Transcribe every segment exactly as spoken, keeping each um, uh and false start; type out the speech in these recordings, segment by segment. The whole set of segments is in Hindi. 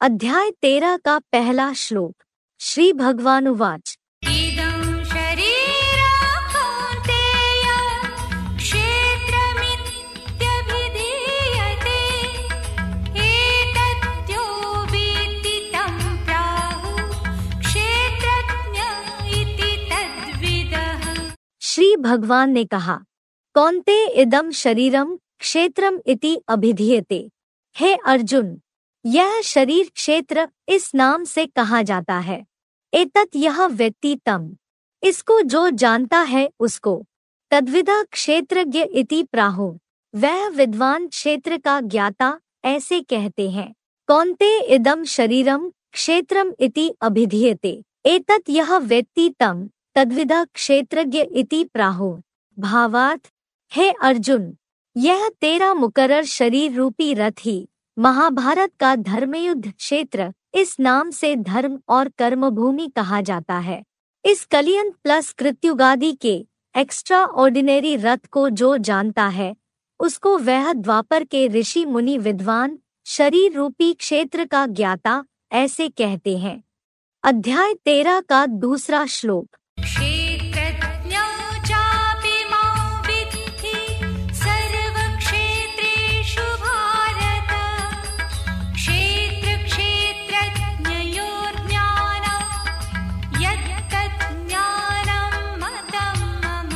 अध्याय तेरह का पहला श्लोक। श्री भगवानुवाच इदं शरीरं कौन्तेय क्षेत्रमित्यभिधीयते एतद्यो वेत्ति तं प्राहुः क्षेत्रज्ञ इति तद्विदः। श्री भगवान ने कहा, कौन्तेय इदं शरीरम क्षेत्रम इति अभिधीयते। हे अर्जुन, यह शरीर क्षेत्र इस नाम से कहा जाता है। एतत् यह व्यक्ति तम, इसको जो जानता है उसको, तद्विदा क्षेत्रज्ञ इति प्राहु, वह विद्वान क्षेत्र का ज्ञाता ऐसे कहते हैं। कौन्तेय इदं शरीरम क्षेत्रम इति अभिधीयते। एतत् यह व्यक्ति तम, तद्विदा क्षेत्रज्ञ इति प्राहु। भावार्थ, हे अर्जुन, यह तेरा मुकर्रर शरीर रूपी रथ ही महाभारत का धर्मयुद्ध क्षेत्र इस नाम से धर्म और कर्म भूमि कहा जाता है। इस कलियुग प्लस कृत्युगादि के एक्स्ट्रा ऑर्डिनरी रथ को जो जानता है उसको वह द्वापर के ऋषि मुनि विद्वान शरीर रूपी क्षेत्र का ज्ञाता ऐसे कहते हैं। अध्याय तेरह का दूसरा श्लोक। क्षेत्रज्ञो चापि मां विद्धि सर्वक्षेत्रेषु भारत क्षेत्र क्षेत्रज्ञयोर्ज्ञानं यत्तत् ज्ञानं मतं मम।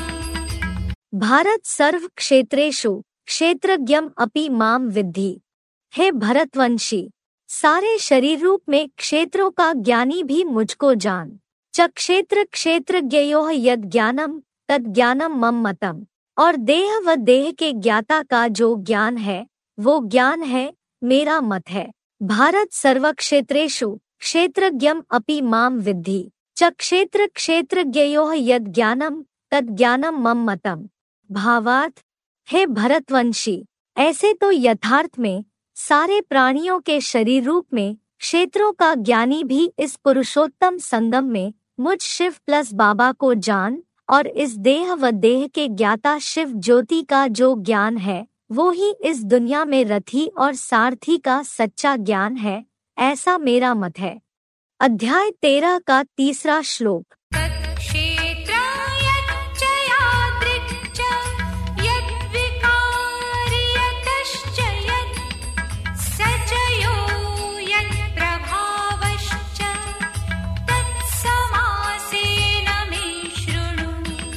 भारत सर्व क्षेत्रेषु क्षेत्रज्ञम अपि माम विद्धि। हे भरतवंशी, सारे शरीर रूप में क्षेत्रों का ज्ञानी भी मुझको जान। च क्षेत्र क्षेत्रज्ञयोः यद ज्ञानम तद ज्ञानम मम मतम। और देह व देह के ज्ञाता का जो ज्ञान है वो ज्ञान है, मेरा मत है। भारत सर्व क्षेत्रेषु क्षेत्रज्ञम अपि माम विद्धि। च क्षेत्र क्षेत्रज्ञयोः यद ज्ञानम तद ज्ञानम मम मतम। भावार्थ, हे भरतवंशी, ऐसे तो यथार्थ में सारे प्राणियों के शरीर रूप में क्षेत्रों का ज्ञानी भी इस पुरुषोत्तम संगम में मुझ शिव प्लस बाबा को जान, और इस देह व देह के ज्ञाता शिव ज्योति का जो ज्ञान है वो ही इस दुनिया में रथी और सारथी का सच्चा ज्ञान है, ऐसा मेरा मत है। अध्याय तेरह का तीसरा श्लोक। तत्क्षेत्रं यच्च यादृक् च यद्विकारि यतश्च यत् स च यो यत्प्रभावश्च तत्समासेन मे शृणु।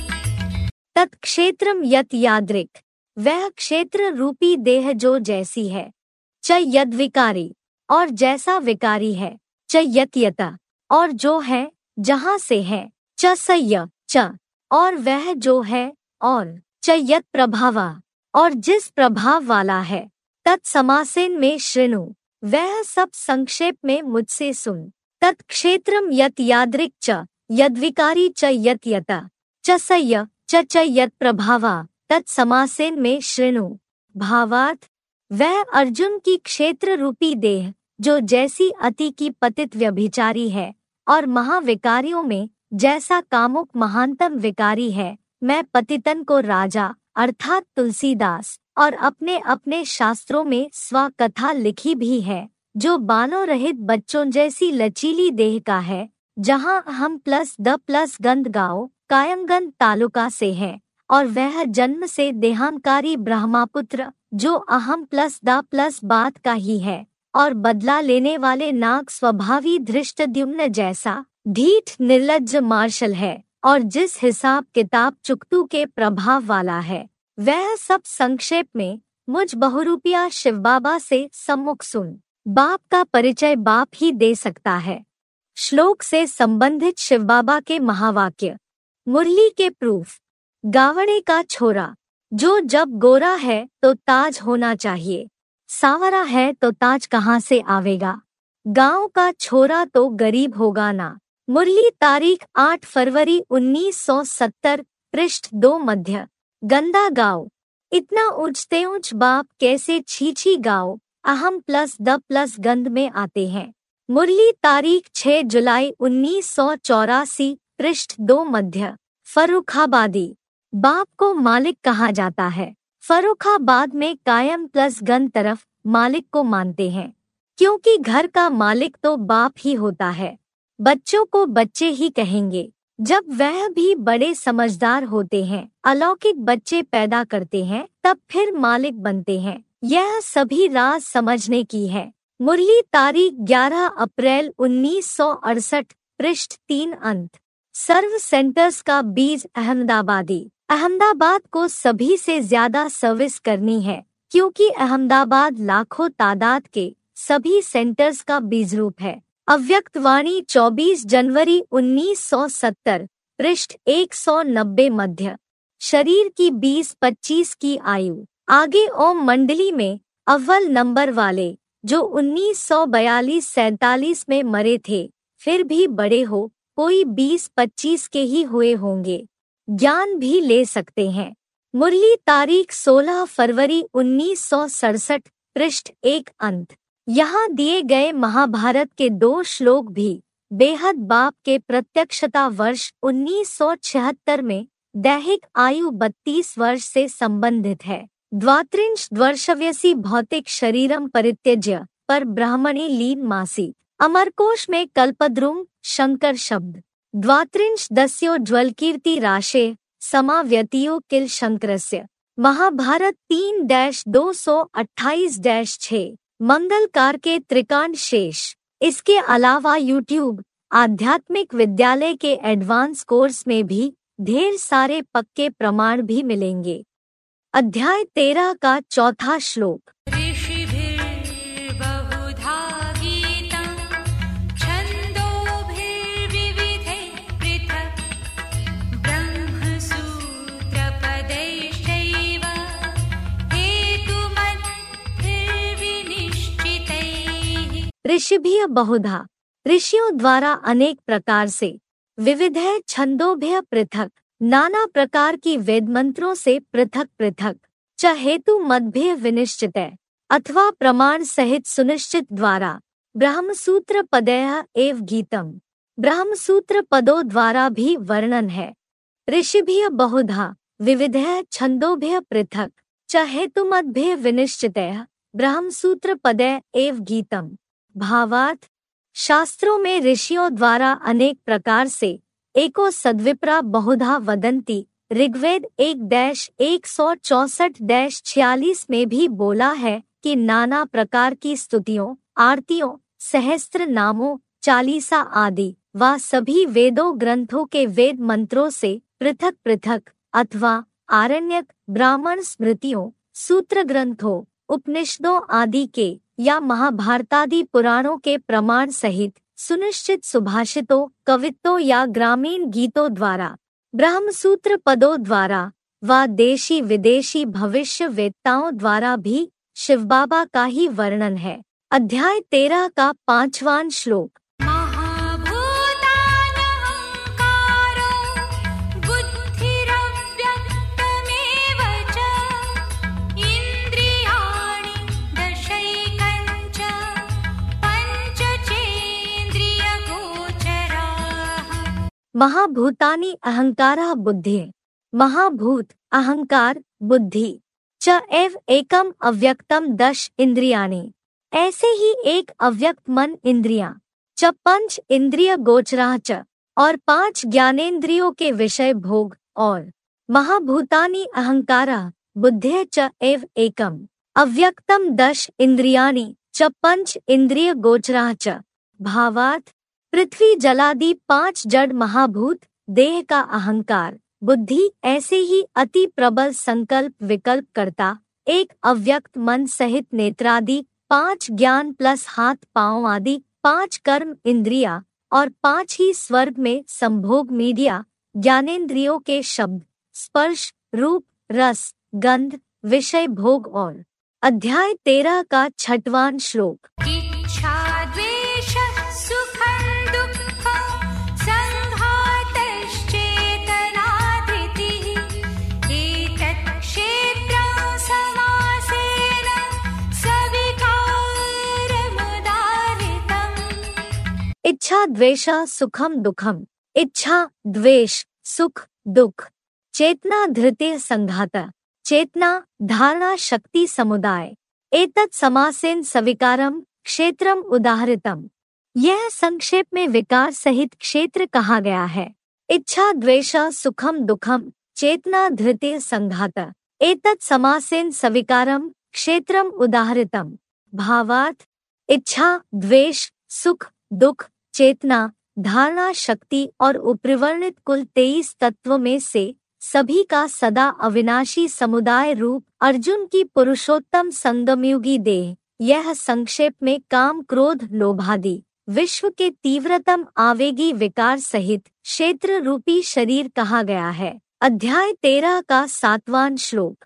तत्क्षेत्रम यत यादृक्, वह क्षेत्र रूपी देह जो जैसी है। च यद विकारी, और जैसा विकारी है। च यत यता, और जो है जहाँ से है। च सय च, और वह जो है। और च यत प्रभावा, और जिस प्रभाव वाला है। तत्समासेन में शृणु, वह सब संक्षेप में मुझसे सुन। तत्क्षेत्रम यत यादृक् च यद्विकारी च यत यता च सय च च यत प्रभावा तत्समासेन में शृणु। भावार्थ, वह अर्जुन की क्षेत्र रूपी देह जो जैसी अति की पतित व्यभिचारी है और महाविकारियों में जैसा कामुक महानतम विकारी है, मैं पतितन को राजा अर्थात तुलसीदास और अपने अपने शास्त्रों में स्वकथा लिखी भी है, जो बालों रहित बच्चों जैसी लचीली देह का है, जहाँ हम प्लस द प्लस गंध गांव कायमगंज तालुका से है, और वह जन्म से देहांकारी ब्रह्मापुत्र जो अहम प्लस द प्लस बात का ही है, और बदला लेने वाले नाग स्वभावी धृष्टद्युम्न जैसा ढीठ निर्लज्ज मार्शल है, और जिस हिसाब किताब चुकतू के प्रभाव वाला है, वह सब संक्षेप में मुझ बहुरूपिया शिव बाबा से सम्मुख सुन। बाप का परिचय बाप ही दे सकता है। श्लोक से संबंधित शिव बाबा के महावाक्य। मुरली के प्रूफ। गावड़े का छोरा, जो जब गोरा है तो ताज होना चाहिए, सांवरा है तो ताज कहाँ से आवेगा। गांव का छोरा तो गरीब होगा ना। मुरली तारीख आठ फरवरी उन्नीस सौ सत्तर, पृष्ठ दो मध्य। गंदा गाओ, इतना ऊंचते ऊंच बाप कैसे छीछी गाओ, अहम प्लस द प्लस गंध में आते हैं। मुरली तारीख छह जुलाई उन्नीस सौ चौरासी, पृष्ठ दो मध्य। फर्रुखाबादी, बाप को मालिक कहा जाता है। फर्रुखाबाद में कायम प्लस गन तरफ मालिक को मानते हैं। क्योंकि घर का मालिक तो बाप ही होता है। बच्चों को बच्चे ही कहेंगे। जब वह भी बड़े समझदार होते हैं, अलौकिक बच्चे पैदा करते हैं, तब फिर मालिक बनते हैं। यह सभी राज समझने की है। मुरली तारीख ग्यारह अप्रैल उन्नीस सौ अड़सठ, पृष्ठ तीन अंत। सर्व सेंटर्स का बीज अहमदाबादी। अहमदाबाद को सभी से ज्यादा सर्विस करनी है, क्योंकि अहमदाबाद लाखों तादाद के सभी सेंटर्स का बीज रूप है। अव्यक्त वाणी चौबीस जनवरी उन्नीस सौ सत्तर, पृष्ठ एक सौ नब्बे मध्य। शरीर की बीस पच्चीस की आयु। आगे ओम मंडली में अव्वल नंबर वाले जो उन्नीस सौ बयालीस सैतालीस में मरे थे, फिर भी बड़े हो, कोई बीस पच्चीस के ही हुए होंगे। ज्ञान भी ले सकते हैं। मुरली तारीख सोलह फरवरी उन्नीस सौ सड़सठ, पृष्ठ एक अंत। यहाँ दिए गए महाभारत के दो श्लोक भी बेहद बाप के प्रत्यक्षता वर्ष उन्नीस सौ छिहत्तर में दैहिक आयु बत्तीस वर्ष से संबंधित है। द्वात्रिंश वर्षव्यसी भौतिक शरीरम परित्यज्य पर ब्राह्मणे लीन मासी। अमरकोश में कल्पद्रुम शंकर शब्द। द्वात्रिंश दस्यो ज्वलकीर्ति राशे समाव्यतियो किल शंकरस्य। महाभारत तीन डैश दो सौ अट्ठाईस डैश छः। मंगलकार के त्रिकांड शेष। इसके अलावा यूट्यूब आध्यात्मिक विद्यालय के एडवांस कोर्स में भी ढेर सारे पक्के प्रमाण भी मिलेंगे। अध्याय तेरह का चौथा श्लोक। ऋषिभिर्बहुधा गीतं छन्दोभिर्विविधे पृथक् ब्रह्मसूत्रपदैश्चैव हेतुमद्भिर्विनिश्चितैः। ऋषिभिः बहुधा, ऋषियों द्वारा अनेक प्रकार से, विविधे छंदोभ्य पृथक, नाना प्रकार की वेद मंत्रों से पृथक पृथक, च हेतु मद्भ्य विनिश्चित, अथवा प्रमाण सहित सुनिश्चित द्वारा, ब्रह्मसूत्र पदयः एव गीतम, ब्रह्मसूत्र पदों द्वारा भी वर्णन है। ऋषिभिः बहुधा, विविधे छंदोभ्य पृथक, च हेतु मद्भ्य विनिश्चित, ब्रह्मसूत्र पदय एव गीतम। भावार्थ, शास्त्रों में ऋषियों द्वारा अनेक प्रकार से, एको सद्विप्रा बहुधा वदंती, ऋग्वेद एक डैश एक सौ चौसठ डैश छियालीस में भी बोला है कि नाना प्रकार की स्तुतियों, आरतियों, सहस्त्र नामों, चालीसा आदि व सभी वेदों ग्रंथों के वेद मंत्रों से पृथक पृथक, अथवा आरण्यक, ब्राह्मण स्मृतियों, सूत्र ग्रंथों, उपनिषदों आदि के या महाभारतादि पुराणों के प्रमाण सहित सुनिश्चित सुभाषितों, कवित्तों या ग्रामीण गीतों द्वारा, ब्रह्मसूत्र पदों द्वारा व देशी विदेशी भविष्य वेत्ताओं द्वारा भी शिवबाबा का ही वर्णन है। अध्याय तेरह का पांचवां श्लोक। महाभूतानि अहंकारः बुद्धि। महाभूत अहंकार बुद्धि च एव एकम अव्यक्तम दश इंद्रियाणि। ऐसे ही एक अव्यक्त मन इंद्रियां, च पंच इंद्रिय गोचराः च, और पांच ज्ञानेंद्रियों के विषय भोग, और महाभूतानि अहंकारः बुद्धि च एव एकम अव्यक्तम दश इंद्रियाणि च पंच इंद्रिय गोचराः च। भावार्थ, पृथ्वी जलादि पांच जड़ महाभूत, देह का अहंकार, बुद्धि, ऐसे ही अति प्रबल संकल्प विकल्प करता एक अव्यक्त मन सहित नेत्रादि पांच ज्ञान प्लस हाथ पांव आदि पांच कर्म इंद्रिया और पांच ही स्वर्ग में संभोग मीडिया ज्ञानेंद्रियों के शब्द, स्पर्श, रूप, रस, गंध, विषय भोग। और अध्याय तेरह का छठवां श्लोक। इच्छा द्वेष सुखं दुःखं संघातश्चेतना धृतिः एतत् क्षेत्रं समासेन सविकारमुदाहृतम्। इच्छा द्वेष सुखम दुखम। इच्छा द्वेष सुख दुख। चेतना धृति संघात। चेतना धारणा शक्ति समुदाय। एतत् समासेन सविकारम क्षेत्रम उदाहृतम। यह संक्षेप में विकार सहित क्षेत्र कहा गया है। इच्छा द्वेष सुखम दुखम चेतना धृति संघात एतत् समासेन सविकारम क्षेत्रम उदाहृतम। भावार्थ इच्छा द्वेष सुख दुख चेतना धारणा शक्ति और उपरिवर्णित कुल तेईस तत्व में से सभी का सदा अविनाशी समुदाय रूप अर्जुन की पुरुषोत्तम संगमयुगी देह, यह संक्षेप में काम क्रोध लोभादि विश्व के तीव्रतम आवेगी विकार सहित क्षेत्र रूपी शरीर कहा गया है। अध्याय तेरह का सातवां श्लोक।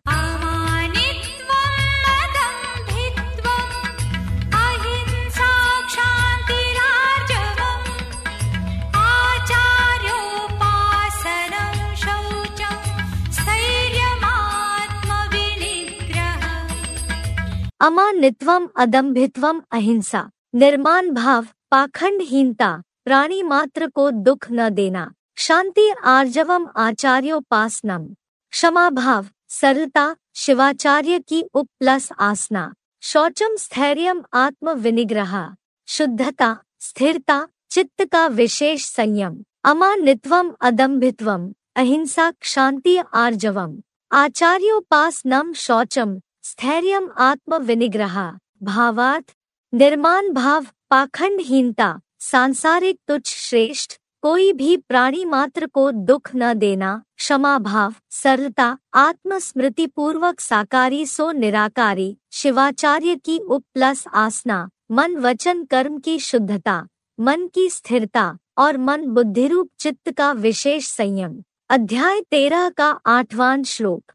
अमानित्वम अदम्भित्वम अहिंसा निर्माण भाव पाखंडहीनता प्राणी मात्र को दुख न देना शांति आर्जवम आचार्योपासनम क्षमा भाव सरलता शिवाचार्य की उप प्लस आसना शौचम स्थैर्यम आत्म विनिग्रह शुद्धता स्थिरता चित्त का विशेष संयम अमानित्वम अदम्भित्वम अहिंसा शांति आर्जवम आचार्योपासनम शौचम स्थैर्यम आत्म विनिग्रह। भावार्थ निर्माण भाव पाखंडहीनता सांसारिक तुच्छ श्रेष्ठ कोई भी प्राणी मात्र को दुख न देना क्षमा भाव सरलता आत्मस्मृति पूर्वक साकारी सो निराकारी शिवाचार्य की उप प्लस आसना मन वचन कर्म की शुद्धता मन की स्थिरता और मन बुद्धिरूप चित्त का विशेष संयम। अध्याय तेरह का आठवां श्लोक।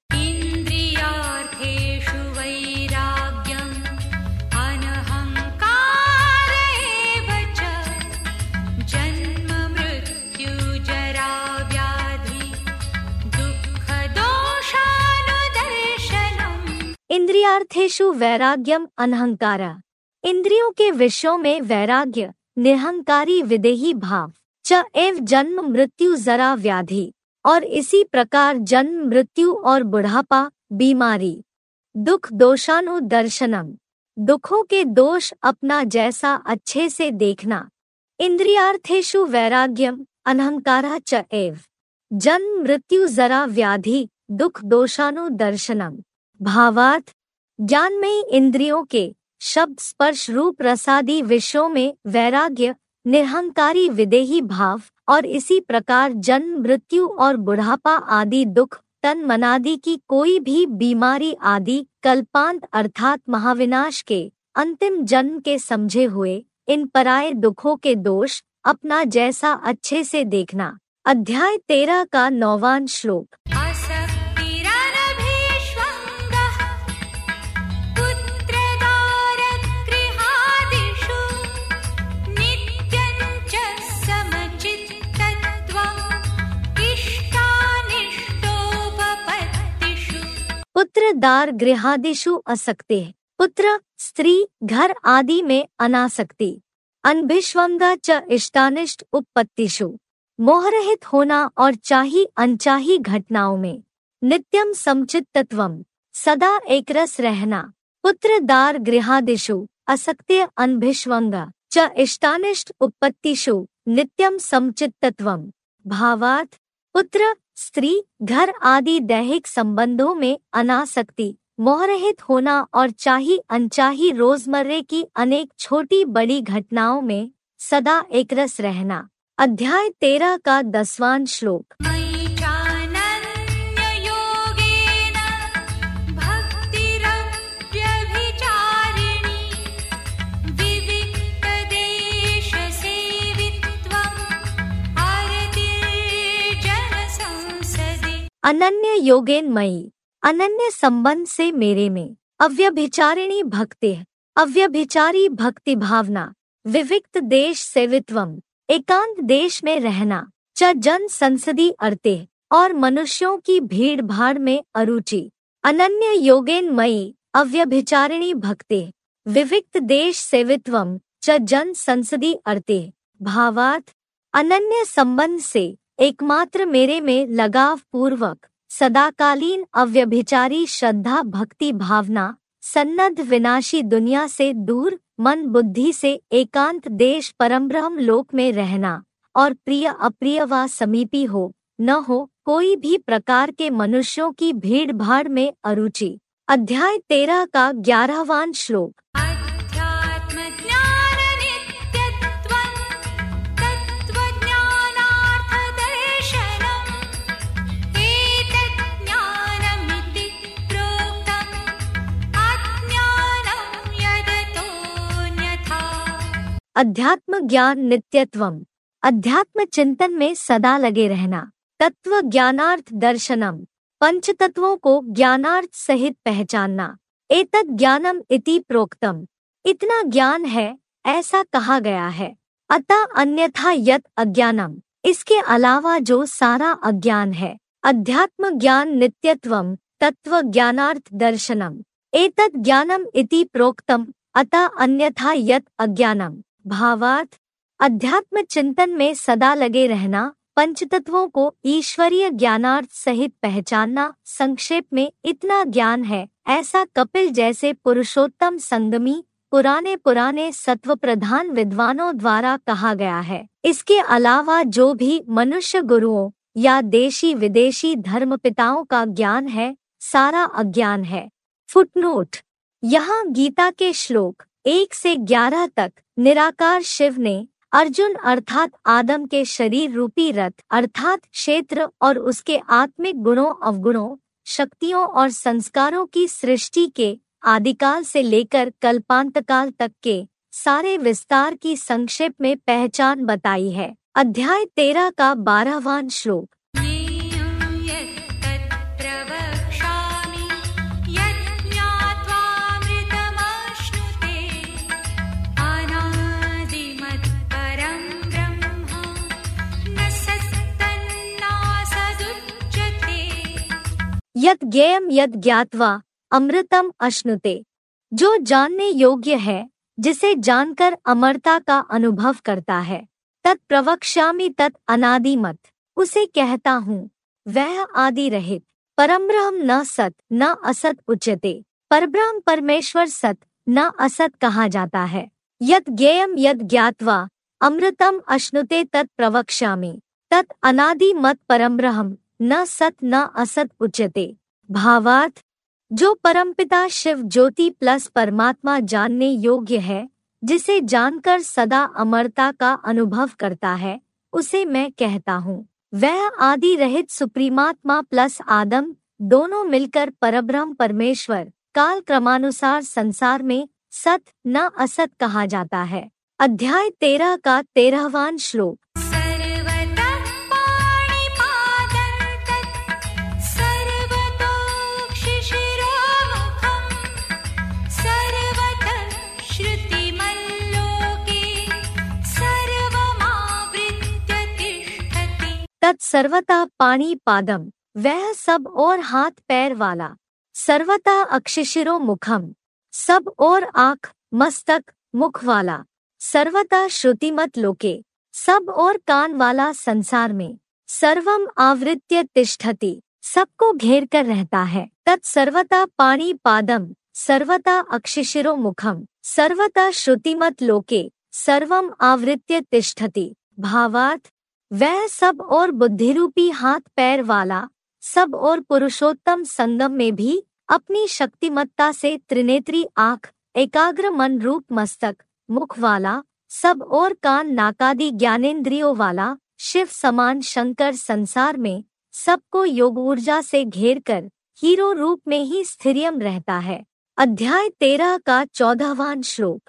इंद्रियार्थेषु वैराग्यम अनहंकार। इंद्रियों के विषयों में वैराग्य निरहंकारी विदेही भाव च एव जन्म मृत्यु जरा व्याधि और इसी प्रकार जन्म मृत्यु और बुढ़ापा बीमारी दुख दोषानुदर्शनम दुखों के दोष अपना जैसा अच्छे से देखना। इंद्रियार्थेषु वैराग्यम अनहंकार च एव जन्म मृत्यु जरा व्याधि दुख दोषानुदर्शनम। भावार्थ ज्ञानमयी इंद्रियों के शब्द स्पर्श रूप रसादि विषयों में वैराग्य निरहंकारी विदेही भाव और इसी प्रकार जन्म मृत्यु और बुढ़ापा आदि दुख तन मनादि की कोई भी बीमारी आदि कल्पांत अर्थात महाविनाश के अंतिम जन्म के समझे हुए इन पराये दुखों के दोष अपना जैसा अच्छे से देखना। अध्याय तेरह का नौवां श्लोक। पुत्र दार गृहादिषु असक्ते पुत्र स्त्री घर आदि में अनासक्ति। अनभिष्वंगा च इष्टानिष्ट उपपत्तिषु मोहरहित होना और चाही अनचाही घटनाओं में। नित्यम समचित्तत्वम सदा एकरस रहना। पुत्र दार गृहादिषु असक्ते अनभिष्वंगा च इष्टानिष्ट उपपत्तिषु नित्यम समचित्तत्वम। भावार्थ पुत्र स्त्री घर आदि दैहिक संबंधों में अनासक्ति मोहरहित होना और चाही अनचाही रोजमर्रे की अनेक छोटी बड़ी घटनाओं में सदा एकरस रहना। अध्याय तेरह का दसवां श्लोक। अनन्य योगेन मयि अनन्य संबंध से मेरे में। अव्यभिचारिणी भक्ति अव्यभिचारी भक्ति भावना। विविक्त देश सेवित्वम एकांत देश में रहना। च जन संसदी अर्ते और मनुष्यों की भीड़ भाड़ में अरुचि। अनन्य योगेन मयि अव्यभिचारिणी भक्ति विविक्त देश सेवित्वम च जन संसदी अर्ते। भावार्थ अनन्य संबंध से एकमात्र मेरे में लगाव पूर्वक सदाकालीन अव्यभिचारी श्रद्धा भक्ति भावना सन्नद्ध विनाशी दुनिया से दूर मन बुद्धि से एकांत देश परमब्रह्म लोक में रहना और प्रिय अप्रिय व समीपी हो न हो, कोई भी प्रकार के मनुष्यों की भीड़ भाड़ में अरुचि। अध्याय तेरह का ग्यारहवां श्लोक। अध्यात्म ज्ञान नित्यत्वम, अध्यात्म चिंतन में सदा लगे रहना। तत्व ज्ञानार्थ दर्शनम, पंच तत्वों को ज्ञानार्थ सहित पहचानना। एतत् ज्ञानम इति प्रोक्तम, इतना ज्ञान है ऐसा कहा गया है। अतः अन्यथा यत् अज्ञानम, इसके अलावा जो सारा अज्ञान है। अध्यात्म ज्ञान नित्यत्वम तत्व ज्ञानार्थ दर्शनम, एतत् ज्ञानम इति प्रोक्तम अतः अन्यथा यत् अज्ञानम। भावार्थ, अध्यात्म चिंतन में सदा लगे रहना, पंचतत्वों को ईश्वरीय ज्ञानार्थ सहित पहचानना। संक्षेप में इतना ज्ञान है ऐसा कपिल जैसे पुरुषोत्तम संगमी पुराने पुराने सत्व प्रधान विद्वानों द्वारा कहा गया है। इसके अलावा जो भी मनुष्य गुरुओं या देशी विदेशी धर्मपिताओं का ज्ञान है सारा अज्ञान है। फुटनोट, यहाँ गीता के श्लोक एक से ग्यारह तक निराकार शिव ने अर्जुन अर्थात आदम के शरीर रूपी रथ अर्थात क्षेत्र और उसके आत्मिक गुणों अवगुणों शक्तियों और संस्कारों की सृष्टि के आदिकाल से लेकर कल्पांतकाल तक के सारे विस्तार की संक्षेप में पहचान बताई है। अध्याय तेरह का बारहवां श्लोक। यत् ज्ञेयं यत् ज्ञात्वा अमृतम अश्नुते, जो जानने योग्य है जिसे जानकर अमरता का अनुभव करता है। तत् प्रवक्ष्यामि तत् अनादिमत, उसे कहता हूँ वह आदि रहित। परमब्रह्म न सत न असत उच्यते, परब्रह्म परमेश्वर सत न असत कहा जाता है। यत् ज्ञेयं यत् ज्ञात्वा अमृतम अश्नुते तत् प्रवक्ष्यामि तत् अनादिमत परमब्रह्म न सत न असत उच्यते। भावार्थ, जो परमपिता शिव ज्योति प्लस परमात्मा जानने योग्य है जिसे जानकर सदा अमरता का अनुभव करता है उसे मैं कहता हूँ वह आदि रहित सुप्रीमात्मा प्लस आदम दोनों मिलकर परब्रह्म परमेश्वर काल क्रमानुसार संसार में सत न असत कहा जाता है। अध्याय तेरह का तेरहवां श्लोक। तत्सर्वता पाणी पादम, वह सब और हाथ पैर वाला। सर्वता अक्षशिरो मुखम, सब और आँख मस्तक मुख वाला। सर्वता श्रुतिमत लोके, सब और कान वाला संसार में। सर्वम आवृत्य तिष्ठति, सबको घेर कर रहता है। तत्सर्वता पाणी पादम, सर्वता अक्षशिरो मुखम, सर्वता श्रुतिमत लोके, सर्वम आवृत्य तिष्ठति। भावार्थ, वह सब और बुद्धिरूपी हाथ पैर वाला सब और पुरुषोत्तम संगम में भी अपनी शक्तिमत्ता से त्रिनेत्री आँख एकाग्र मन रूप मस्तक मुख वाला सब और कान नाकादि ज्ञानेंद्रियों वाला शिव समान शंकर संसार में सबको योग ऊर्जा से घेर कर हीरो रूप में ही स्थिरियम रहता है। अध्याय तेरह का चौदहवां श्लोक।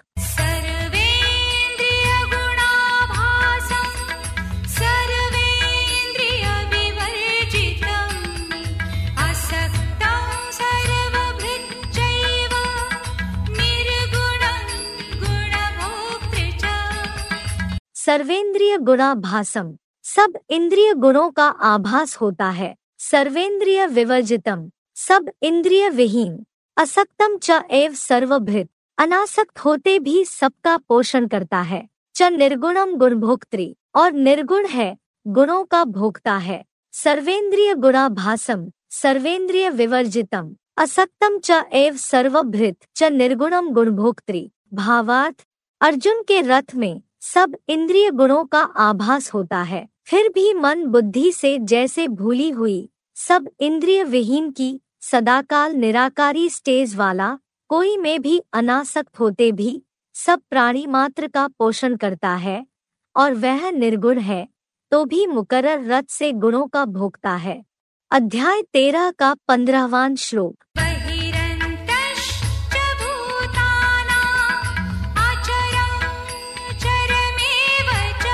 सर्वेंद्रिय गुणाभासम, सब इंद्रिय गुणों का आभास होता है। सर्वेंद्रिय विवर्जितम, सब इंद्रिय विहीन। असक्तम च एव सर्वभृत, अनासक्त होते भी सबका पोषण करता है। च निर्गुणम गुणभोक्त्री, और निर्गुण है गुणों का भोक्ता है। सर्वेंद्रिय गुणाभासम, सर्वेंद्रिय विवर्जितम, असक्तम च एव सर्वभृत च निर्गुणम गुणभोक्त्री। भावार्थ, अर्जुन के रथ में सब इंद्रिय गुणों का आभास होता है, फिर भी मन बुद्धि से जैसे भूली हुई सब इंद्रिय विहीन की सदाकाल निराकारी स्टेज वाला कोई में भी अनासक्त होते भी सब प्राणी मात्र का पोषण करता है और वह निर्गुण है तो भी मुकर्रर रथ से गुणों का भोगता है। अध्याय तेरह का पंद्रहवां श्लोक। बहिरन्तश्च भूतानां अचरं चरमेव च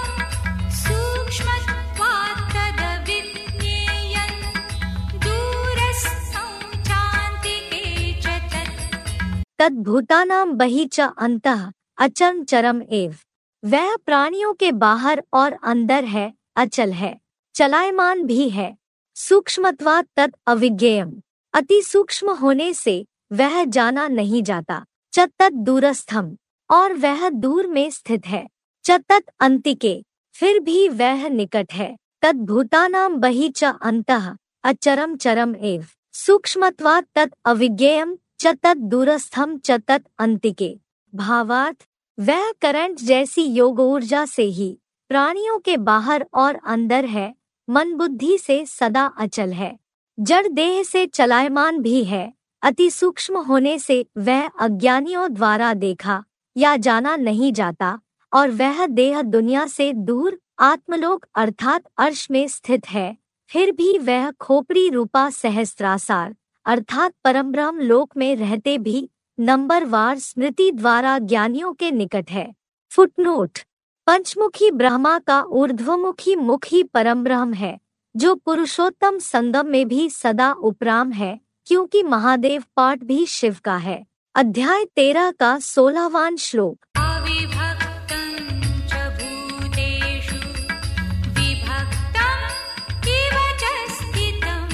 सूक्ष्मत्वात् तद्विज्ञेयं दूरस्थं चान्तिके च तत्। तद्भूतानां बहि च अन्तः अचरं चरम एव। वह प्राणियों के बाहर और अंदर है, अचल है, चलायमान भी है। सूक्ष्मत्वात् तत् अविज्ञेयम्, अति सूक्ष्म होने से वह जाना नहीं जाता। च तत् दूरस्थम, और वह दूर में स्थित है। च तत् अन्तिके, फिर भी वह निकट है। तद्भूतानां बहि च अन्तः अचरम चरम एव। सूक्ष्मत्वात् तत् अविज्ञेयम् च तत् दूरस्थम च तत् अन्तिके। भावार्थ, वह करंट जैसी योग ऊर्जा से ही प्राणियों के बाहर और अंदर है, मन बुद्धि से सदा अचल है, जड़ देह से चलायमान भी है। अति सूक्ष्म होने से वह अज्ञानियों द्वारा देखा या जाना नहीं जाता और वह देह दुनिया से दूर आत्मलोक अर्थात अर्श में स्थित है, फिर भी वह खोपड़ी रूपा सहस्त्रासार अर्थात परमब्रह्म लोक में रहते भी नंबरवार स्मृति द्वारा ज्ञानियों के निकट है। फुटनोट, पंचमुखी ब्रह्मा का ऊर्ध्वमुखी मुख ही परमब्रह्म है, जो पुरुषोत्तम संगम में भी सदा उपराम है, क्योंकि महादेव पाठ भी शिव का है। अध्याय तेरह का सोलहवां श्लोक। अविभक्तं च भूतेषु विभक्तं इव च स्थितं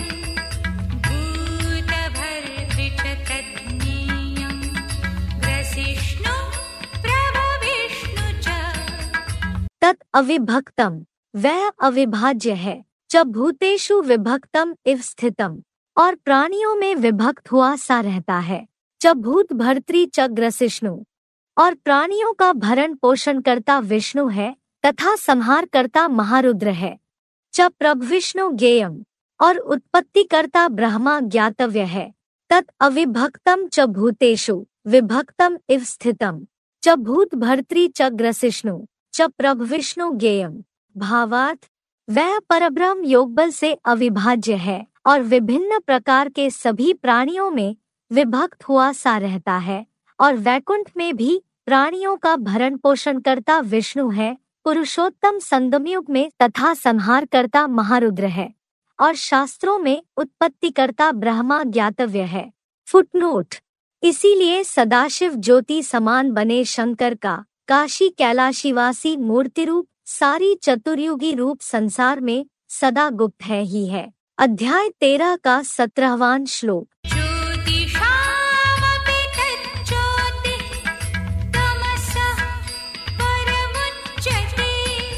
भूतभर्तृ च तज्ज्ञेयं ग्रसिष्णु प्रभविष्णु च। तत् अविभक्तम, वह अविभाज्य है। च भूतेषु विभक्तम इव स्थितम, और प्राणियों में विभक्त हुआ सा रहता है। च भूत भर्तृ च ग्रसिष्णु, और प्राणियों का भरण पोषण करता विष्णु है तथा संहार करता महारुद्र है। च प्रभविष्णु ज्ञेयम, और उत्पत्ति करता ब्रह्मा ज्ञातव्य है। तत् अविभक्तम च भूतेषु विभक्तम इव स्थितम च भूत भर्तृ च ग्रसिष्णु च प्रभविष्णु ज्ञेयम। भावार्थ, वह परब्रह्म योगबल से अविभाज्य है और विभिन्न प्रकार के सभी प्राणियों में विभक्त हुआ सा रहता है, और वैकुंठ में भी प्राणियों का भरण पोषण करता विष्णु है, पुरुषोत्तम संगमयुग में तथा संहार करता महारुद्र है, और शास्त्रों में उत्पत्ति करता ब्रह्मा ज्ञातव्य है। फुटनोट, इसीलिए सदाशिव ज्योति समान बने शंकर का काशी कैलाशीवासी मूर्ति रूप सारी चतुर्युगी रूप संसार में सदा गुप्त है ही है। अध्याय तेरह का सत्रहवां श्लोक। ज्योतिषामपि तज्ज्योतिः तमसः परमुच्यते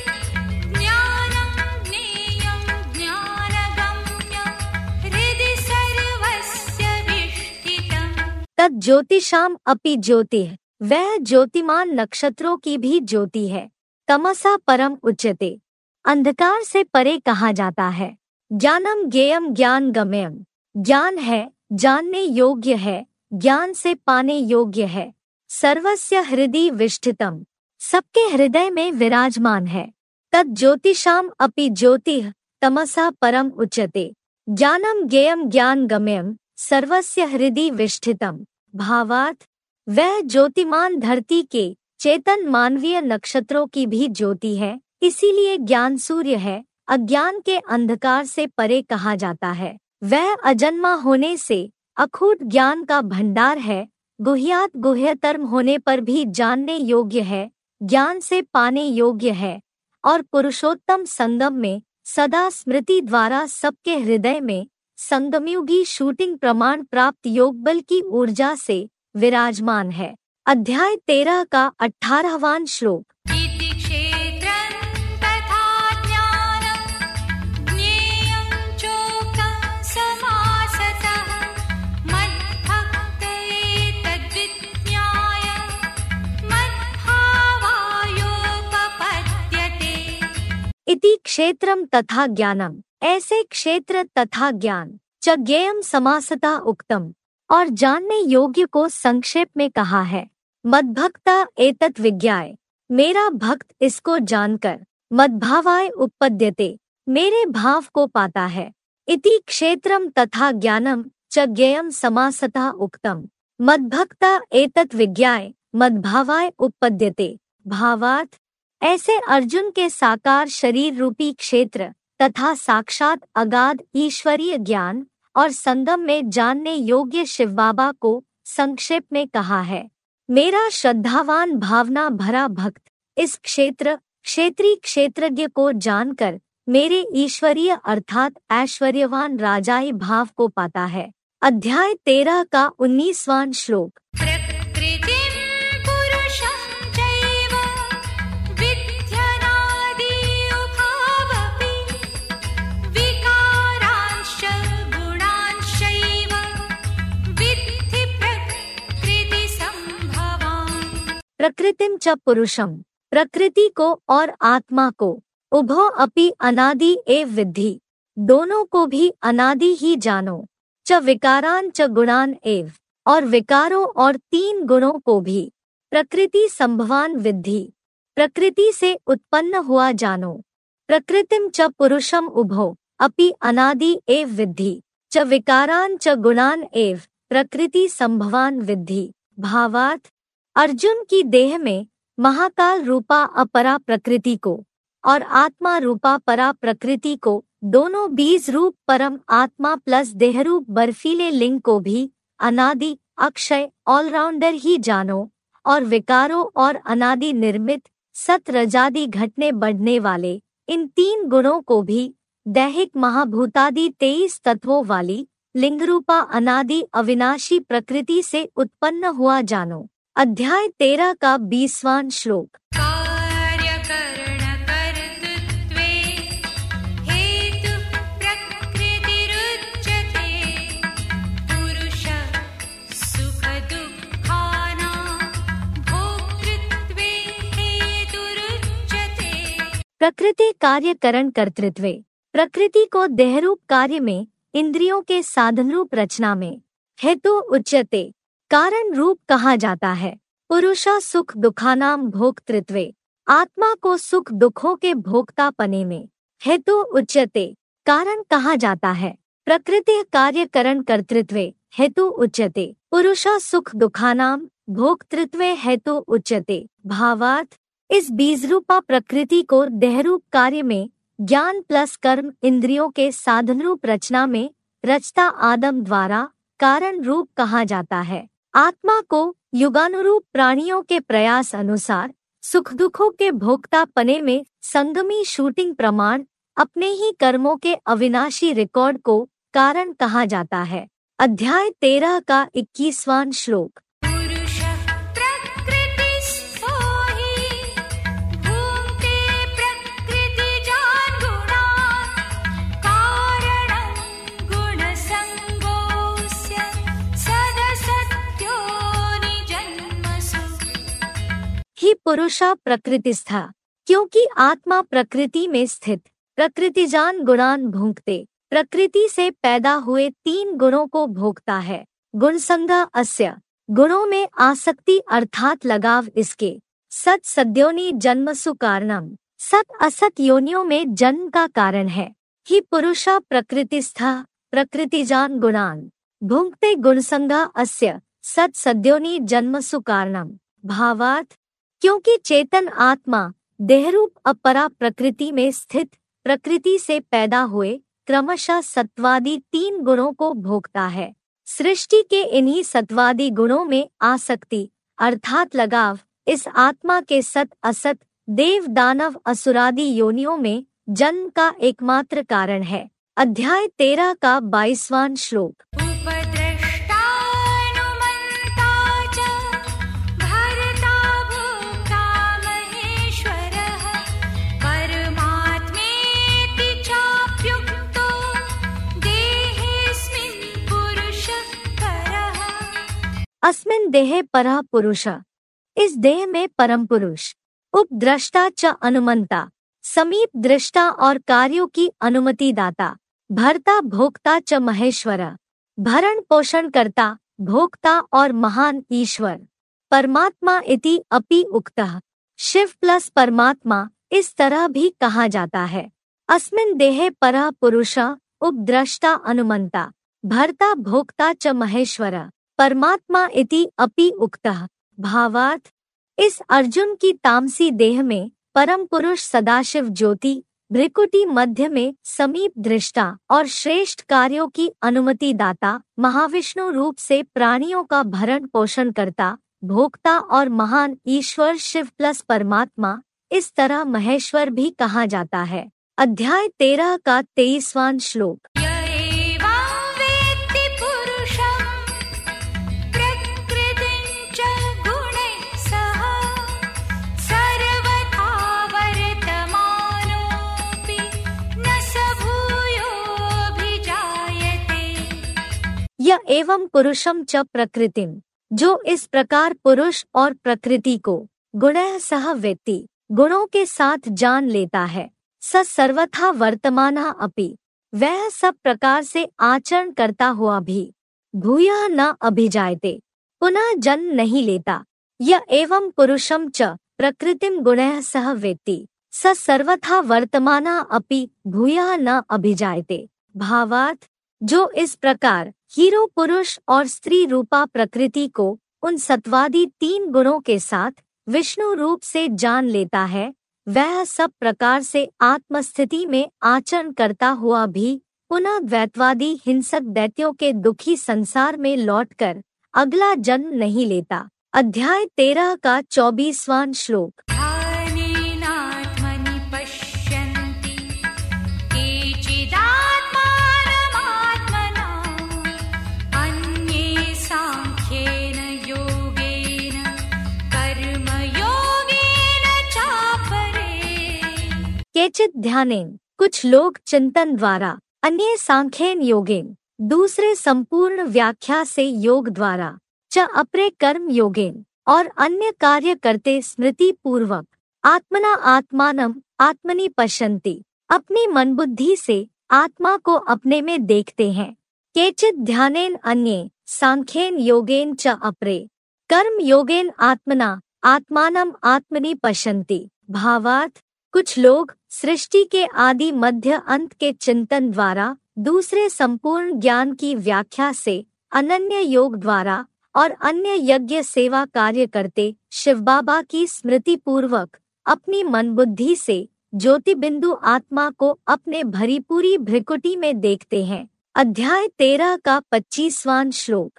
ज्ञानं ज्ञेयं ज्ञानगम्यं हृदि सर्वस्य विष्ठितम्। तज्ज्योतिषाम अपि ज्योतिः, वह ज्योतिमान नक्षत्रों की भी ज्योति है। तमसा परम उच्यते, अंधकार से परे कहा जाता है। ज्ञानम ज्ञेयम ज्ञान गम्यम, ज्ञान है, जानने योग्य है, ज्ञान से पाने योग्य है। सर्वस्य हृदि विष्ठितम, सबके हृदय में विराजमान है। तत् ज्योतिषाम अपि ज्योतिः तमसा परम उच्यते ज्ञानम ज्ञेयम ज्ञान गम्यम सर्वस्य हृदि विष्ठितम। भावार्थ, वह ज्योतिमान धरती के चेतन मानवीय नक्षत्रों की भी ज्योति है, इसीलिए ज्ञान सूर्य है, अज्ञान के अंधकार से परे कहा जाता है। वह अजन्मा होने से अखूट ज्ञान का भंडार है, गुह्यात गुह्यतर्म होने पर भी जानने योग्य है, ज्ञान से पाने योग्य है, और पुरुषोत्तम संगम में सदा स्मृति द्वारा सबके हृदय में संगमयुगी शूटिंग प्रमाण प्राप्त योगबल की ऊर्जा से विराजमान है। अध्याय तेरह का अठारहवां श्लोक। इति क्षेत्रं तथा ज्ञानं ज्ञेयं चोक्तं समासतः मद्भक्तये तद्विज्ञाय इति क्षेत्रम तथा ज्ञानम, ऐसे क्षेत्र तथा ज्ञान, च ज्ञेयम समासता उक्तम, और जानने योग्य को संक्षेप में कहा है। मद्भक्ता एतत् विज्ञाय, मेरा भक्त इसको जानकर, मद्भावाय उपपद्यते, मेरे भाव को पाता है। इति क्षेत्रम तथा ज्ञानम च ज्ञेयम समासता उक्तम, मद्भक्ता एतत् विज्ञाय मद्भावाय उपपद्यते। भावार्थ, ऐसे अर्जुन के साकार शरीर रूपी क्षेत्र तथा साक्षात अगाध ईश्वरीय ज्ञान और संगम में जानने योग्य शिव बाबा को संक्षेप में कहा है। मेरा श्रद्धावान भावना भरा भक्त इस क्षेत्र क्षेत्रीय क्षेत्रज्ञ को जानकर मेरे ईश्वरीय अर्थात ऐश्वर्यवान राजाई भाव को पाता है। अध्याय तेरह का उन्नीसवां श्लोक। प्रकृतिं पुरुषं चैव विद्यनादि उभावपि विकारांश्च गुणांश्चैव विद्धि प्रकृतिसंभवान्। प्रकृतिम च पुरुषम, प्रकृति को और आत्मा को, उभो अपि अनादि एव विद्धि, दोनों को भी अनादि ही जानो, च विकारान च गुणान एव, और विकारों और तीन गुणों को भी, प्रकृति संभवान विद्धि, प्रकृति से उत्पन्न हुआ जानो। प्रकृतिम च पुरुषम उभो अपि अनादि एव विद्धि, च विकारान च गुणान एव, प्रकृति संभवान विद्धि। भावार्थ, अर्जुन की देह में महाकाल रूपा अपरा प्रकृति को और आत्मा रूपा परा प्रकृति को, दोनों बीज रूप परम आत्मा प्लस देहरूप बर्फीले लिंग को भी अनादि अक्षय ऑलराउंडर ही जानो, और विकारों और अनादि निर्मित सत रजादि घटने बढ़ने वाले इन तीन गुणों को भी दैहिक महाभूतादि तेईस तत्वों वाली लिंगरूपा अनादि अविनाशी प्रकृति से उत्पन्न हुआ जानो। अध्याय तेरह का बीसवां श्लोक। कार्यकरणकर्तृत्वे हेतुः प्रकृतिरुच्यते पुरुषः सुखदुःखानां भोक्तृत्वे हेतुरुच्यते। प्रकृति कार्य करण कर्तृत्वे, प्रकृति को देहरूप कार्य में इंद्रियों के साधन रूप रचना में हेतु उच्यते, कारण रूप कहा जाता है। पुरुषा सुख दुखानाम भोक्तृत्वे, आत्मा को सुख दुखों के भोक्ता पने में हेतु उच्यते, कारण कहा जाता है। प्रकृति कार्य करण कर्तृत्वे हेतु उच्यते, पुरुषा सुख दुखानाम भोक्तृत्वे हेतु उच्यते। भावार्थ, इस बीजरूपा प्रकृति को देहरूप कार्य में ज्ञान प्लस कर्म इंद्रियों के साधन रूप रचना में रचता आदम द्वारा कारण रूप कहा जाता है। आत्मा को युगानुरूप प्राणियों के प्रयास अनुसार सुख दुखों के भोक्ता पने में संगमी शूटिंग प्रमाण अपने ही कर्मों के अविनाशी रिकॉर्ड को कारण कहा जाता है। अध्याय तेरह का इक्कीसवां श्लोक। पुरुषः प्रकृतिस्थो हि भुङ्क्ते प्रकृतिजान् गुणान् कारणं गुणसङ्गोऽस्य सदसत्यो निजन्मसु। ही पुरुषा प्रकृतिस्था, क्योंकि आत्मा प्रकृति में स्थित प्रकृतिजान गुणान भुंक्ते, प्रकृति से पैदा हुए तीन गुणों को भोगता है। गुणसंगा अस्य, गुणों में आसक्ति अर्थात लगाव इसके। सत सद्योनि जन्मसु कारणम, सत असत योनियों में जन्म का कारण है। ही पुरुषा प्रकृतिस्था प्रकृतिजान गुणान भुंक्ते गुणसंगा अस्य सत सद्योनि जन्मसु कारणम। भावार्थ, क्योंकि चेतन आत्मा देहरूप अपरा प्रकृति में स्थित प्रकृति से पैदा हुए क्रमशः सत्वादी तीन गुणों को भोगता है। सृष्टि के इन्हीं सत्वादी गुणों में आसक्ति अर्थात लगाव इस आत्मा के सत असत देव दानव असुरादि योनियों में जन्म का एकमात्र कारण है। अध्याय तेरह का बाईसवां श्लोक। उपद्रष्टानुमन्ता च भर्ता भोक्ता महेश्वरः परमात्मेति चाप्युक्तो देहेऽस्मिन् पुरुषः परः। अस्मिन् देहे परः पुरुषः, इस देह में परम पुरुष। उपद्रष्टा च अनुमंता, समीप दृष्टा और कार्यों की अनुमति दाता, भर्ता भोक्ता च महेश्वर, भरण पोषण करता, भोक्ता और महान ईश्वर। परमात्मा इति अपि उक्तः, शिव प्लस परमात्मा इस तरह भी कहा जाता है। अस्मिन् देहे परः पुरुषः उपद्रष्टा अनुमंता, भर्ता भोक्ता च महेश्वर, परमात्मा इति अपि उक्तः। भावार्थ, इस अर्जुन की तामसी देह में परम पुरुष सदाशिव ज्योति भ्रिकुटी मध्य में समीप दृष्टा और श्रेष्ठ कार्यों की अनुमति दाता, महाविष्णु रूप से प्राणियों का भरण पोषण करता, भोक्ता और महान ईश्वर शिव प्लस परमात्मा इस तरह महेश्वर भी कहा जाता है। अध्याय तेरह का तेईसवां श्लोक। य एवं पुरुषम च प्रकृतिम, जो इस प्रकार पुरुष और प्रकृति को गुणैः सह वेत्ति, गुणों के साथ जान लेता है, स सर्वथा वर्तमानः अपि, वह सब प्रकार से आचरण करता हुआ भी, भूयः न अभिजायते, पुनः जन्म नहीं लेता। य एवं पुरुषम च प्रकृतिम गुणैः सह वेत्ति, स सर्वथा वर्तमानः अपि भूयः न अभिजायते। भावार्थ, जो इस प्रकार हीरो पुरुष और स्त्री रूपा प्रकृति को उन सत्वादी तीन गुणों के साथ विष्णु रूप से जान लेता है, वह सब प्रकार से आत्मस्थिति में आचरण करता हुआ भी पुनः द्वैतवादी हिंसक दैत्यों के दुखी संसार में लौटकर अगला जन्म नहीं लेता। अध्याय तेरह का चौबीसवां श्लोक। केचित् ध्यानेन, कुछ लोग चिंतन द्वारा, अन्य सांख्येन योगेन, दूसरे संपूर्ण व्याख्या से योग द्वारा, च अपरे कर्म योगेन, और अन्य कार्य करते स्मृति पूर्वक, आत्मना आत्मानम आत्मनि पश्यन्ति, अपनी मन बुद्धि से आत्मा को अपने में देखते हैं। केचित् ध्यानेन अन्ये सांख्येन योगेन च अपरे कर्म योगेन आत्मना आत्मानम आत्मनि पश्यन्ति। भावार्थ, कुछ लोग सृष्टि के आदि मध्य अंत के चिंतन द्वारा, दूसरे संपूर्ण ज्ञान की व्याख्या से, अनन्य योग द्वारा और अन्य यज्ञ सेवा कार्य करते शिव बाबा की स्मृति पूर्वक अपनी मन बुद्धि से ज्योति बिंदु आत्मा को अपने भरी पूरी भ्रिकुटी में देखते हैं। अध्याय तेरह का पच्चीसवां श्लोक।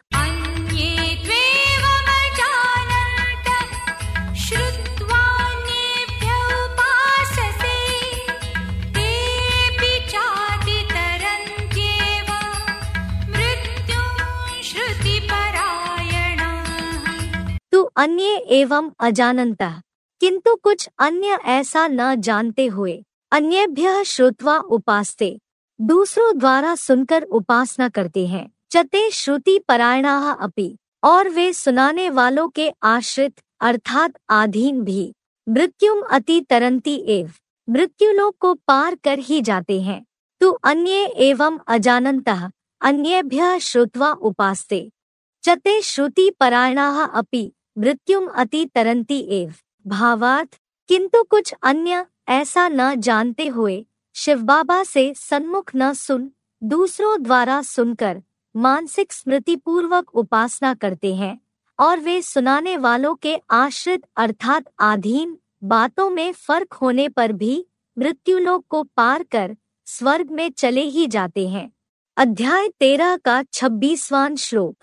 अन्य एवं अजानन्तः, किंतु कुछ अन्य ऐसा न जानते हुए, अन्येभ्यः श्रुत्वा उपासते, दूसरों द्वारा सुनकर उपासना करते हैं। चते श्रुति परायणाः अपि, और वे सुनाने वालों के आश्रित अर्थात अधीन भी, मृत्युम अति तरन्ति एव, मृत्युलोक को पार कर ही जाते हैं। तु अन्ये एवं अजानन्तः, अन्येभ्यः श्रुत्वा उपासते, चते श्रुति परायणाः अपि मृत्युम अति तरन्ति एव। भावार्थ, किंतु कुछ अन्य ऐसा न जानते हुए, शिव बाबा से सन्मुख न सुन, दूसरों द्वारा सुनकर मानसिक स्मृति पूर्वक उपासना करते हैं, और वे सुनाने वालों के आश्रित अर्थात अधीन बातों में फर्क होने पर भी मृत्युलोक को पार कर स्वर्ग में चले ही जाते हैं। अध्याय तेरह का छब्बीसवां श्लोक।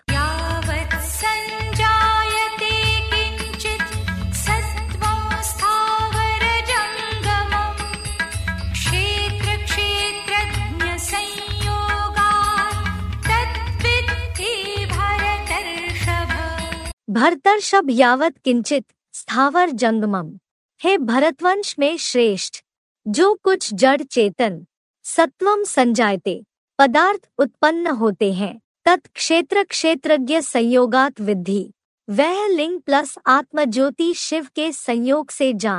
भरतर्षभ यावत किंचित स्थावर जंगमम, हे भरतवंश में श्रेष्ठ, जो कुछ जड़ चेतन सत्वम संजायते पदार्थ उत्पन्न होते हैं, तत् क्षेत्र क्षेत्रज्ञ संयोगात विद्धि, वह लिंग प्लस आत्मज्योति शिव के संयोग से जान।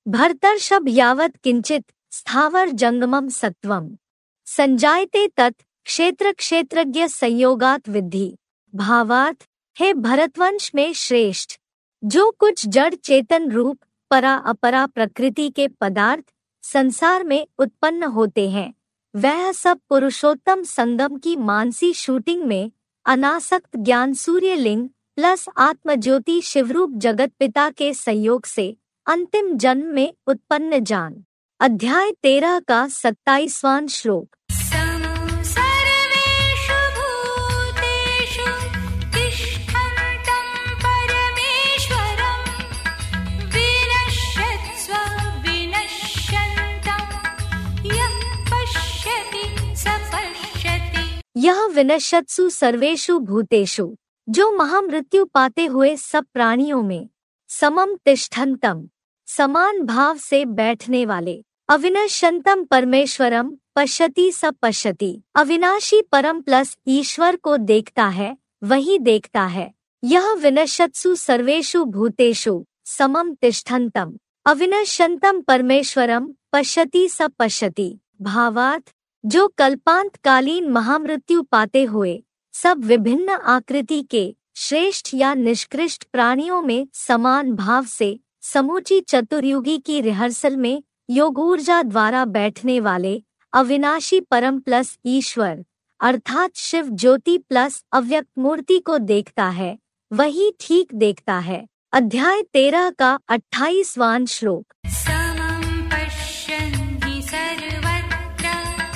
भर्तर्षभ यावत् किंचित स्थावर जंगमम सत्वम संजायते तत् क्षेत्र क्षेत्रज्ञ संयोगात विद्धि। भावार्थ, हे भरतवंश में श्रेष्ठ, जो कुछ जड़ चेतन रूप परा अपरा प्रकृति के पदार्थ संसार में उत्पन्न होते हैं, वह सब पुरुषोत्तम संगम की मानसी शूटिंग में अनासक्त ज्ञान सूर्य लिंग प्लस आत्मज्योति शिवरूप जगत पिता के संयोग से अंतिम जन्म में उत्पन्न जान। अध्याय तेरह का सत्ताईसवां श्लोक। समं सर्वेषु भूतेषु तिष्ठन्तं परमेश्वरं विनश्यत्स्व विनश्यन्तं यः पश्यति स पश्यति। यह विनश्यत्सु सर्वेषु भूतेषु, जो महामृत्यु पाते हुए सब प्राणियों में, समम तिष्ठन्तम, समान भाव से बैठने वाले, अविनश्यंतम परमेश्वरम पश्यति स पश्यति, अविनाशी परम प्लस ईश्वर को देखता है, वही देखता है। यह विनश्यत्सु सर्वेषु भूतेषु समम तिष्ठन्तम अविनश्यंतम परमेश्वरम पश्यति स पश्यति। भावार्थ, जो कल्पांत कालीन महामृत्यु पाते हुए सब विभिन्न आकृति के श्रेष्ठ या निष्कृष्ट प्राणियों में समान भाव से समूची चतुर्युगी की रिहर्सल में योग ऊर्जा द्वारा बैठने वाले अविनाशी परम प्लस ईश्वर अर्थात शिव ज्योति प्लस अव्यक्त मूर्ति को देखता है, वही ठीक देखता है। अध्याय तेरह का अट्ठाईसवां श्लोक। समं पश्यन् हि सर्वत्र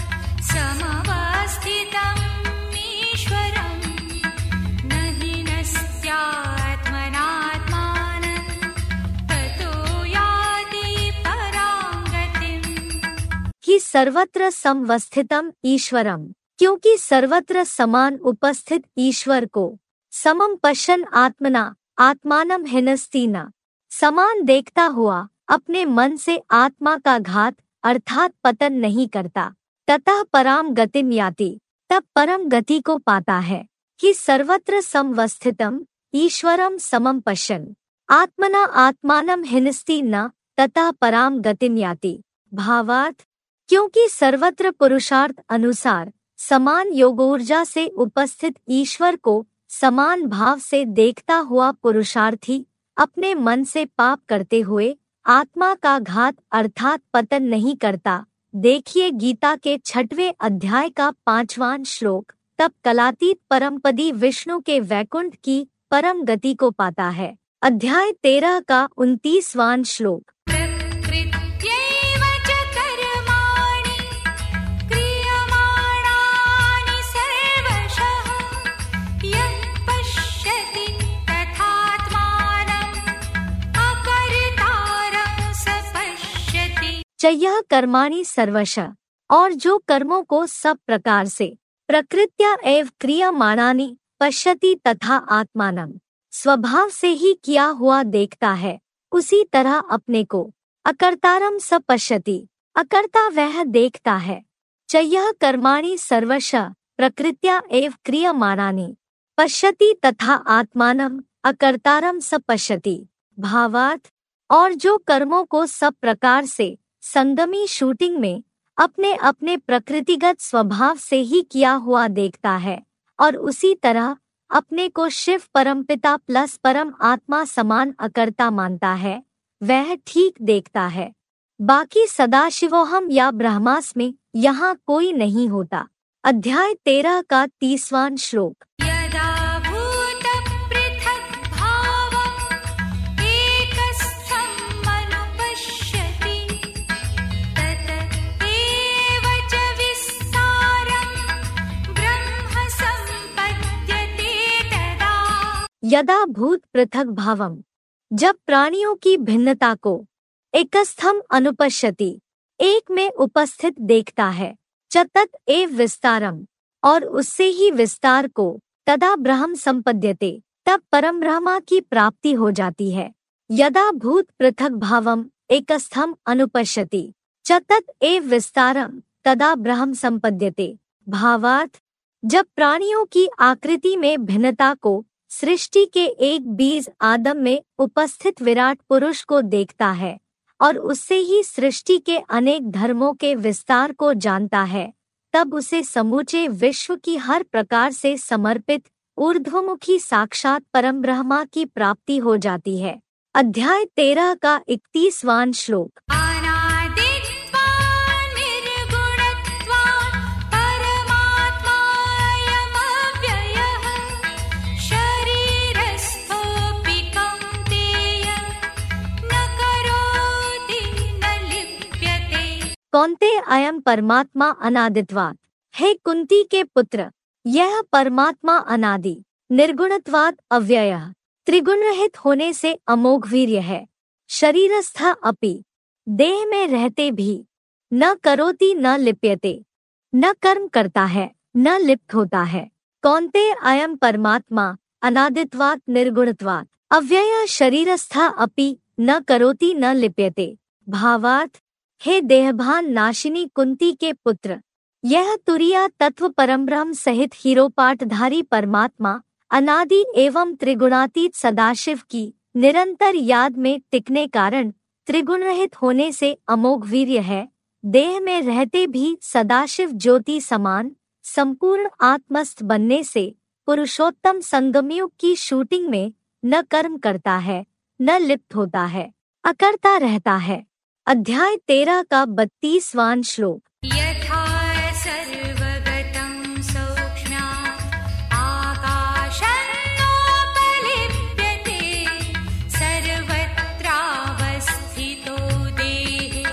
समवस्थितं ईश्वरं न हि नस्त्यात्मनात्मानं ततो याति परां गतिम्। कि सर्वत्र समवस्थितम ईश्वरम, क्योंकि सर्वत्र समान उपस्थित ईश्वर को, समम पश्यन् आत्मना आत्मानम हिनस्ति न, समान देखता हुआ अपने मन से आत्मा का घात अर्थात पतन नहीं करता, ततः पराम गतिम याति, तब परम गति को पाता है। कि सर्वत्र समवस्थितम ईश्वरम समम पश्यन् आत्मना आत्मानम हिनस्ति न ततः पराम गतिम याति। भावार्थ, क्योंकि सर्वत्र पुरुषार्थ अनुसार समान योगोर्जा से उपस्थित ईश्वर को समान भाव से देखता हुआ पुरुषार्थी अपने मन से पाप करते हुए आत्मा का घात अर्थात पतन नहीं करता। देखिए गीता के छठवें अध्याय का पांचवां श्लोक। तब कलातीत परमपदी विष्णु के वैकुंठ की परम गति को पाता है। अध्याय तेरह का उनतीसवां श्लोक। प्रकृत्यैव च कर्माणि क्रियमाणानि सर्वशः यः पश्यति तथात्मानम् अकर्तारं स पश्यति। च यः कर्माणि सर्वशः, और जो कर्मों को सब प्रकार से प्रकृत्या एव क्रियमाणानि पश्यति तथा आत्मानं, स्वभाव से ही किया हुआ देखता है, उसी तरह अपने को अकर्तारम स पश्यति, अकर्ता वह देखता है। च यः कर्माणि सर्वशः प्रकृत्या एव क्रियमाणानि पश्यति तथा आत्मानं अकर्तारम स पश्यति। भावार्थ, और जो कर्मों को सब प्रकार से संगमी शूटिंग में अपने अपने प्रकृतिगत स्वभाव से ही किया हुआ देखता है और उसी तरह अपने को शिव परमपिता प्लस परम आत्मा समान अकर्ता मानता है, वह ठीक देखता है। बाकी सदाशिवोहम या ब्रह्मास्मि यहाँ कोई नहीं होता। अध्याय तेरह का तीसवां श्लोक। यदा भूतपृथक् भावम् एकस्थम् अनुपश्यति तत एव च विस्तारम् ब्रह्म सम्पद्यते तदा। यदा भूत पृथक भावम, जब प्राणियों की भिन्नता को एकस्थम अनुपश्यति, एक में उपस्थित देखता है, च तत् एव विस्तारम, और उससे ही विस्तार को, तदा ब्रह्म संपद्यते, तब परम ब्रह्मा की प्राप्ति हो जाती है। यदा भूत पृथक भावम एकस्थम अनुपश्यति च तत् एव विस्तारम तदा ब्रह्म संपद्यते। भावार्थ, जब प्राणियों की आकृति में भिन्नता को सृष्टि के एक बीज आदम में उपस्थित विराट पुरुष को देखता है और उससे ही सृष्टि के अनेक धर्मों के विस्तार को जानता है, तब उसे समूचे विश्व की हर प्रकार से समर्पित ऊर्ध्वमुखी साक्षात परम ब्रह्मा की प्राप्ति हो जाती है। अध्याय तेरह का इकतीसवां श्लोक। कौन्तेय अयम परमात्मा अनादित्वात्। हे कुंती के पुत्र, यह परमात्मा अनादि, निर्गुणत्वात् अव्ययः, त्रिगुण रहित होने से अमोघ वीर्य है। शरीरस्थ अपि, देह में रहते भी, न करोति न लिप्यते, न कर्म करता है, न लिप्त होता है। कौन्तेय अयम परमात्मा अनादित्वात् निर्गुणत्वात् अव्ययः शरीरस्थ अपि न करोति न लिप्यते। भावार्थ, हे देहभान नाशिनी कुंती के पुत्र, यह तुरिया तत्व परमब्रह्म सहित हीरोपाठधारी परमात्मा अनादि एवं त्रिगुणातीत सदाशिव की निरंतर याद में टिकने कारण त्रिगुण रहित होने से अमोघ वीर्य है। देह में रहते भी सदाशिव ज्योति समान संपूर्ण आत्मस्थ बनने से पुरुषोत्तम संगमयुग की शूटिंग में न कर्म करता है, न लिप्त होता है, अकर्ता रहता है। अध्याय तेरह का बत्तीसवां श्लोक। यथा सर्वगतं सौक्ष्म्यात् आकाशन्नोपलिप्यते सर्वत्रावस्थितो देहे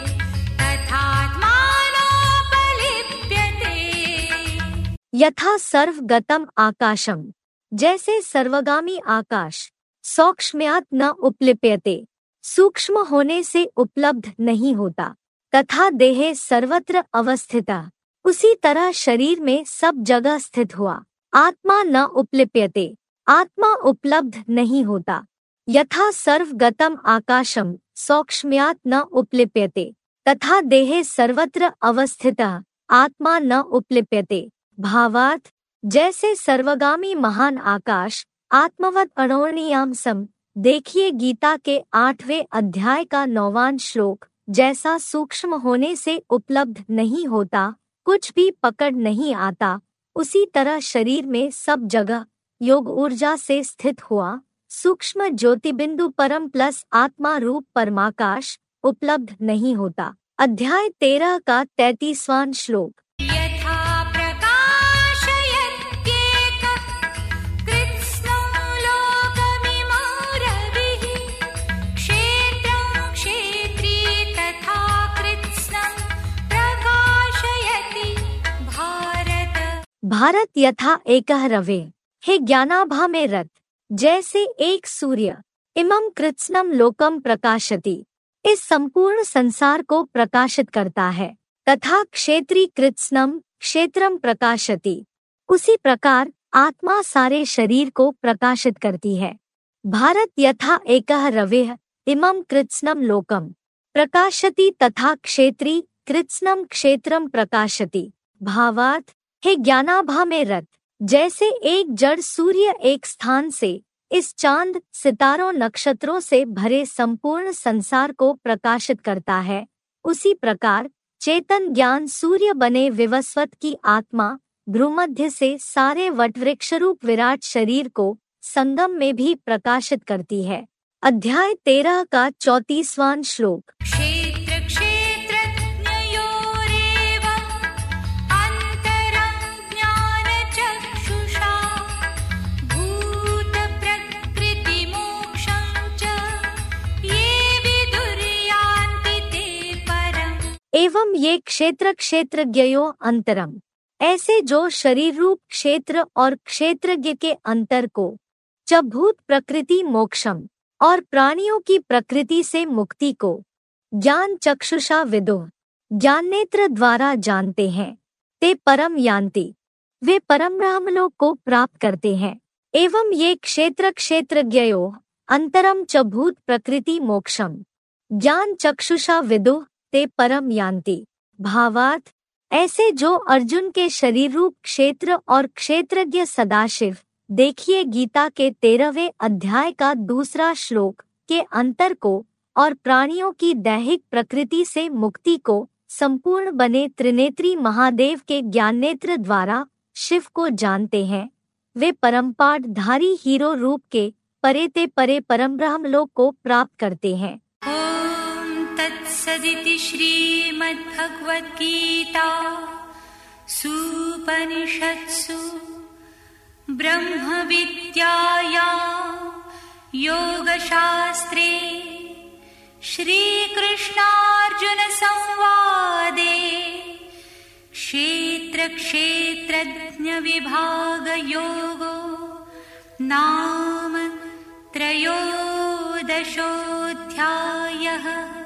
तथात्मानोपलिप्यते। यथा सर्वगतम आकाशम, जैसे सर्वगामी आकाश, सौक्ष्म्यात् न उपलिप्यते, सूक्ष्म होने से उपलब्ध नहीं होता, तथा देहे सर्वत्र अवस्थिता, उसी तरह शरीर में सब जगह स्थित हुआ। आत्मा न उपलिप्यते, आत्मा उपलब्ध नहीं होता। यथा सर्वगतम आकाशम सौक्ष्म्यात् न उपलिप्यते, तथा देहे सर्वत्र अवस्थितः आत्मा न उपलिप्यते। भावार्थ, जैसे सर्वगामी महान आकाश आत्मवत अणोरणीयाम सम, देखिए गीता के आठवें अध्याय का नौवां श्लोक, जैसा सूक्ष्म होने से उपलब्ध नहीं होता, कुछ भी पकड़ नहीं आता, उसी तरह शरीर में सब जगह योग ऊर्जा से स्थित हुआ सूक्ष्म ज्योतिबिंदु परम प्लस आत्मा रूप परमाकाश उपलब्ध नहीं होता। अध्याय तेरह का तैंतीसवां श्लोक। भारत यथा एकः रविः, हे ज्ञानाभा में रत, जैसे एक सूर्य, इमं कृत्स्नम लोकम प्रकाशति, इस संपूर्ण संसार को प्रकाशित करता है, तथा क्षेत्री कृत्स्नम क्षेत्रम प्रकाशति, उसी प्रकार आत्मा सारे शरीर को प्रकाशित करती है। भारत यथा एकः रविः इमं कृत्स्नम लोकम प्रकाशति तथा क्षेत्री कृत्स्नम क्षेत्रम प्रकाशति। भावार्थ, हे ज्ञानाभा में रत, जैसे एक जड़ सूर्य एक स्थान से इस चांद सितारों नक्षत्रों से भरे संपूर्ण संसार को प्रकाशित करता है, उसी प्रकार चेतन ज्ञान सूर्य बने विवस्वत की आत्मा भ्रूमध्य से सारे वटवृक्षरूप विराट शरीर को संगम में भी प्रकाशित करती है। अध्याय तेरह का चौतीसवां श्लोक। एवं ये क्षेत्र क्षेत्रज्ञयो अंतरम, ऐसे जो शरीर रूप क्षेत्र और क्षेत्रज्ञ के अंतर को, च भूत प्रकृति मोक्षम, और प्राणियों की प्रकृति से मुक्ति को, ज्ञान चक्षुषा विदुः, ज्ञान नेत्र द्वारा जानते हैं, ते परम यान्ति, वे परम ब्रह्मलोक को प्राप्त करते हैं। एवं ये क्षेत्र क्षेत्रज्ञयो अंतरम च भूत प्रकृति मोक्षम, ज्ञान चक्षुषा विदुः ते परम यान्ति। भावार्थ, ऐसे जो अर्जुन के शरीर रूप क्षेत्र और क्षेत्रज्ञ सदाशिव, देखिए गीता के तेरहवें अध्याय का दूसरा श्लोक, के अंतर को और प्राणियों की दैहिक प्रकृति से मुक्ति को संपूर्ण बने त्रिनेत्री महादेव के ज्ञाननेत्र द्वारा शिव को जानते हैं, वे परमपाठधारी हीरो रूप के परे ते परे परमब्रह्मलोक को प्राप्त करते हैं। ॐ तत्सदिति श्रीमद्भगवद्गीता सूपनिषत्सु ब्रह्मविद्यायां योगशास्त्रे श्रीकृष्णार्जुनसंवादे क्षेत्रक्षेत्रज्ञविभागयोगो नाम त्रयोदशोऽध्यायः।